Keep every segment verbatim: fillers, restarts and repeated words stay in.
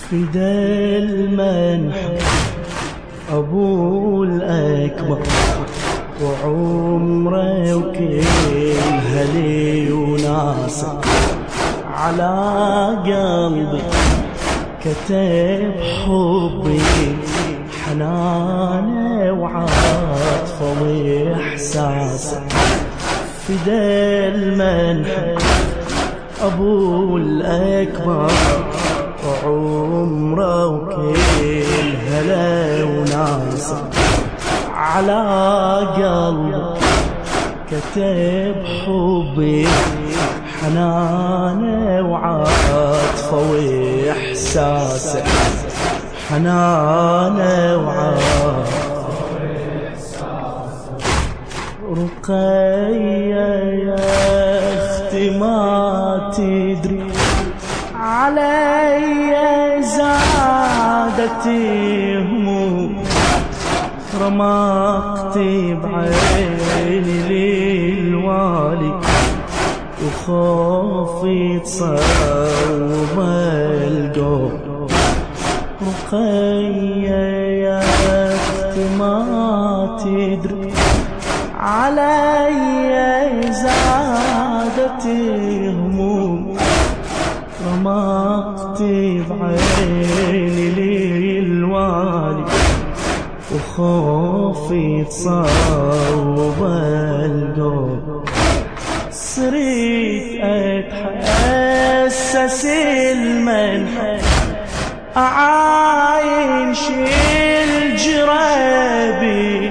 فدا المنحى أبو الأكبر وعمره وكلها لي وناسه على قلبي كتب حبي حنانه وعاطفه واحساسه. فدا المنحى أبو الأكبر وعمره وكلها له وناسه على قلبي كتب حبي حنانه وعاطفه واحساسه. حنانه وعاطفه واحساسه. رقية يا اختي ما تدري علي زادت هموم رمقتي بعيني للوالي وخوفي تصوب القوم. رقية يا اختي ما تدري علي زادت هموم رمقتي بعيني للوالي وخوفي تصوب القلب. صرت اتحسس المنحى اعاين شيل جرابي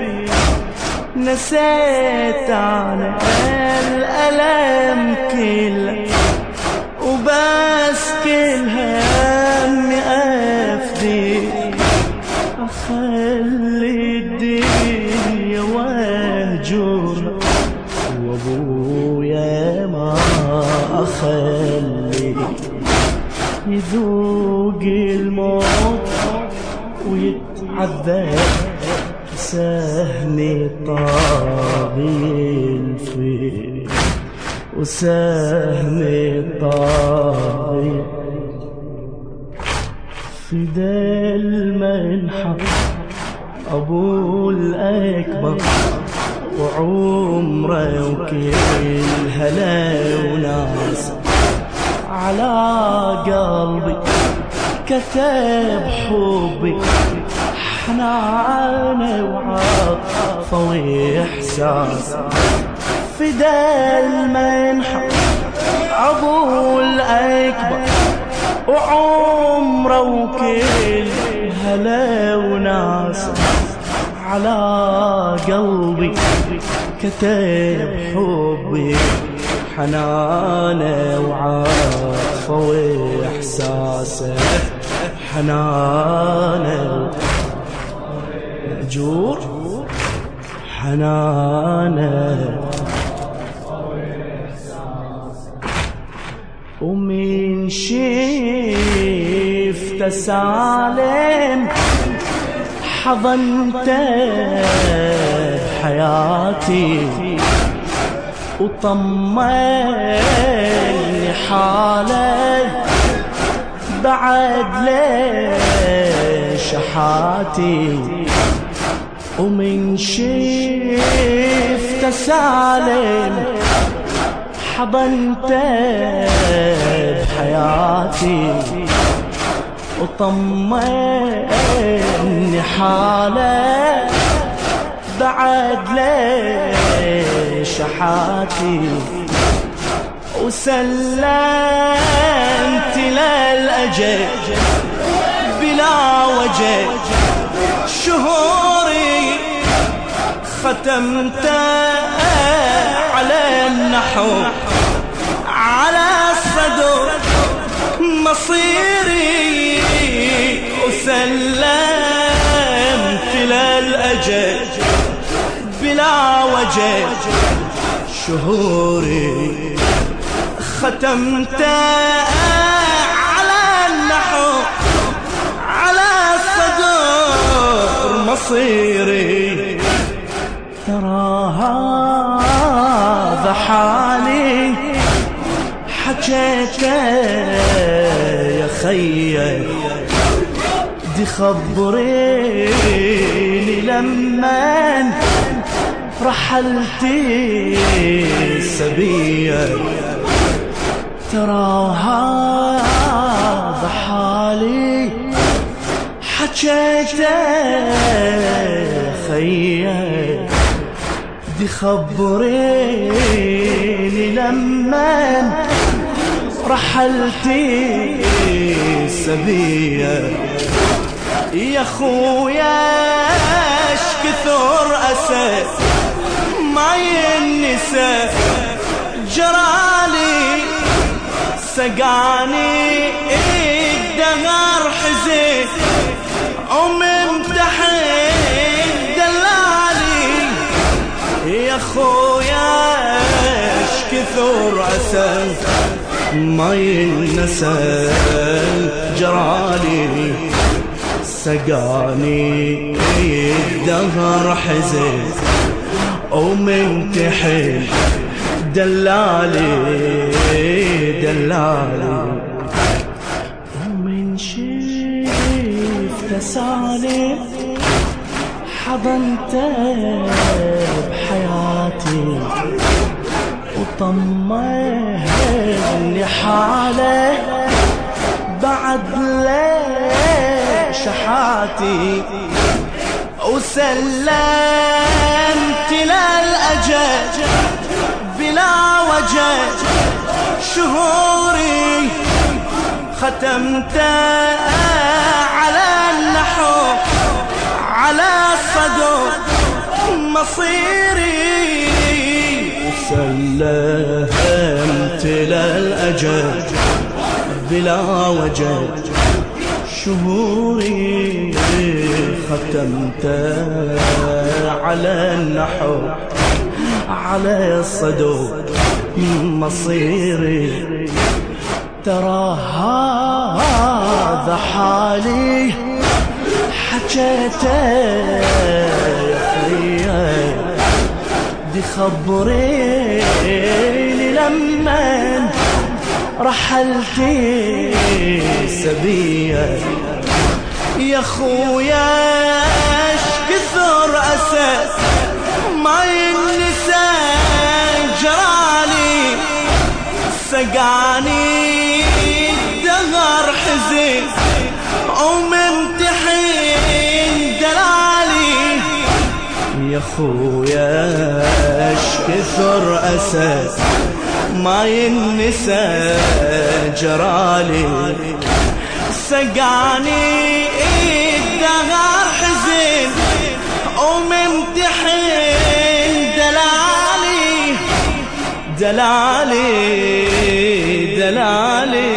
نسيت انا الالم كله وبس كل همي افدي اخلي الدنيا واهجر وابويا ما اخلي يذوق الموت ويتعذب سهمي طاغي الفيل وسهمي طاغي. فدا المنحى أبو الأكبر وعمره وكلها له وناس على قلبي كتب حبي حنانه وعاطفه واحساس. فدا المنحى أبو الأكبر وعمره وكلها له وناس على قلبي كتب حبي حنانه وعاطفه واحساسه. حنانه مأجور حنانه ومن شفت سالم حضنته بحياتي وطمني حاله بعد ليش شحاتي. ومن شفت سالم حضنته بحياتي وطمني حاله بعد ليش شحاتي. وسلمت للأجل بلا وجه شهوري ختمت على النحو على الصدر مصيري. وسلمت للأجل بلا وجه شهوري ختمت على النحو على الصدر مصيري. ترى هذا حالي حكيته يا خيي دي خبريني لما رحلتي سبية، ترى هذا حالي حكيته خيّا. دي خبريني لما رحلتي سبية، يا خويا اش كثر اسى ما ينسى جرالي، سقاني الدهر حزين وممتحن دلالي. يا خويا اش كثر اسى ما ينسى جرالي، سقاني الدهر حزن وممتحن دلالي دلالي. ومن شفت سالم حضنته بحياتي، وطمني حاله بعد ليش شحاتي، وسلمت للأجل بلا وجه شهوري، ختمت على النحو على الصدر مصيري، وسلمت للأجل بلا وجه شهوري، ختمت على النحو على الصدور مصيري. ترى هذا حالي حكيته يا دي خبريني لما رحلتي سبية. يا خويا اش كثر اسى ما ينسى جرالي، سقاني الدهر حزين وممتحن دلالي. يا خويا اش كثر اسى ما ينسى جرالي، سقاني الدهر حزين وممتحن دلالي دلالي دلالي.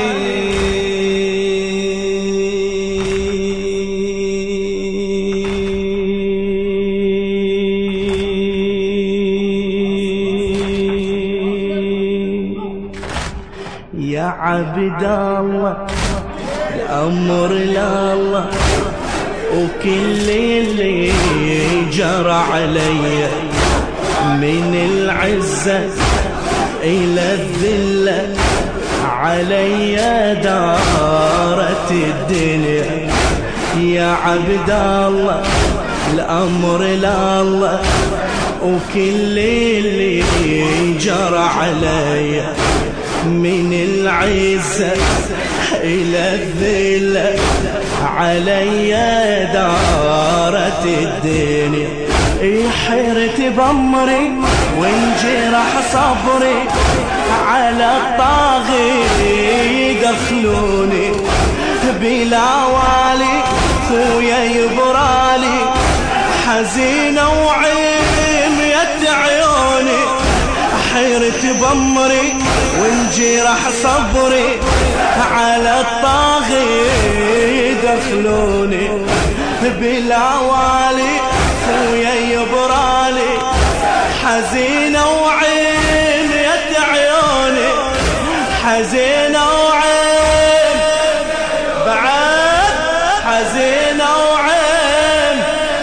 يا عبد الله الأمر لله، وكل اللي جرى علي من العزة إلى الذلة علي دارت الدنيا. يا عبد الله الأمر لله، وكل اللي جرى علي من العزة إلى الذلة علي دارت الدنيا. حيرت بأمري وانجرح صبري على الطاغي يدخلوني، بلا والي خويا يبرالي حزينة وعميت عيوني. حيرت بأمري وانجرح صبري على الطاغي يدخلوني، بلا والي خويا يبرالي حزينة وعميت عيوني، حزينة وعين بعد حزينة وعين.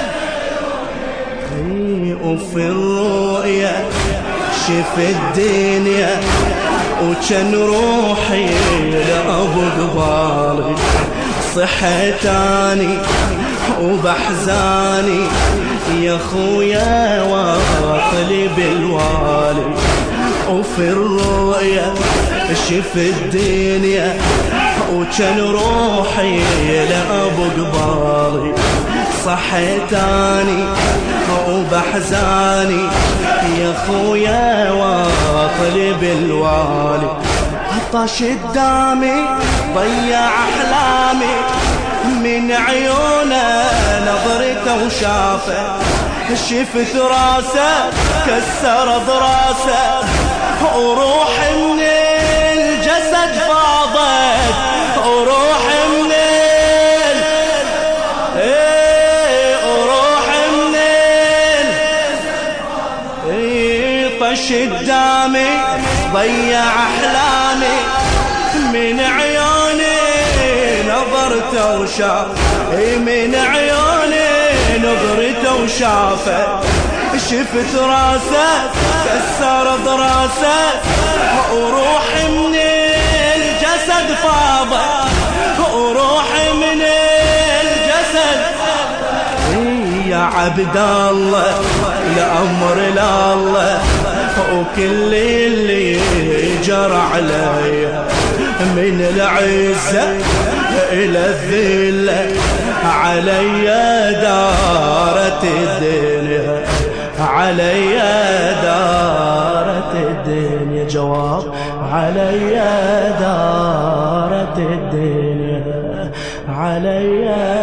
وفي الرؤيا شف الدنيا وكان روحي لأبو قبالي، صحتاني وبحزاني يا خويا واطلي بالوالي وفي الرؤيا شف الدنيا وكان روحي لأبو قبالي صحتاني وبحزاني يا خويا واطلي بالوالي عطش قدامي ضيع أحلامي من عيونه نظرته وشافه شفت راسه كسر براسه وروحي من الجسد فاضت وروحي من ال... ايه وروحي من ال... ايه طش قدامي ضيع احلامي من عيوني نظرته وشاف من عيوني نظرته وشافه شفت راسه كسر براسه وروحي من الجسد فاضت وروحي من الجسد يا عبد الله الأمر لله وكل اللي جرى علي من العزة إلى الذلة علي دارت الدنيا علي دارت الدنيا جواب علي دارت الدنيا علي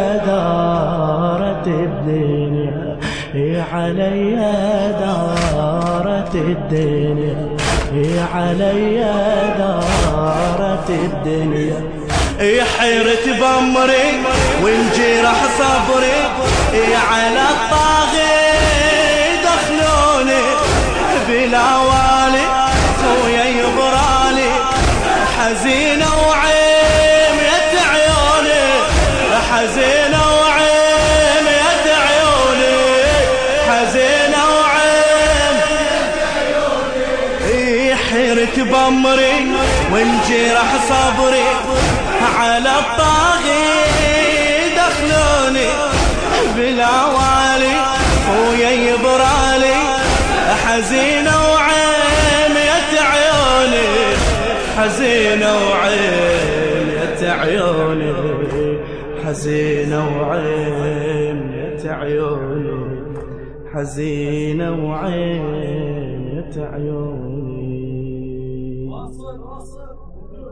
دارت الدنيا علي دارت الدنيا علي دارت الدنيا حيرت بأمري وانجرح صبري على الطاغي دخلوني بلا والي خويا يبرالي حزينة وعيمية عيوني حزينة وعيمية عيوني حزينة وعيمية عيوني حيرت بأمري وانجرح صبري على الطاغي دخلوني بلا والي خويا يبرالي حزينة وعيمية عيوني حزينة وعيمية عيوني حزينة وعيمية عيوني حزينة وعيمية عيوني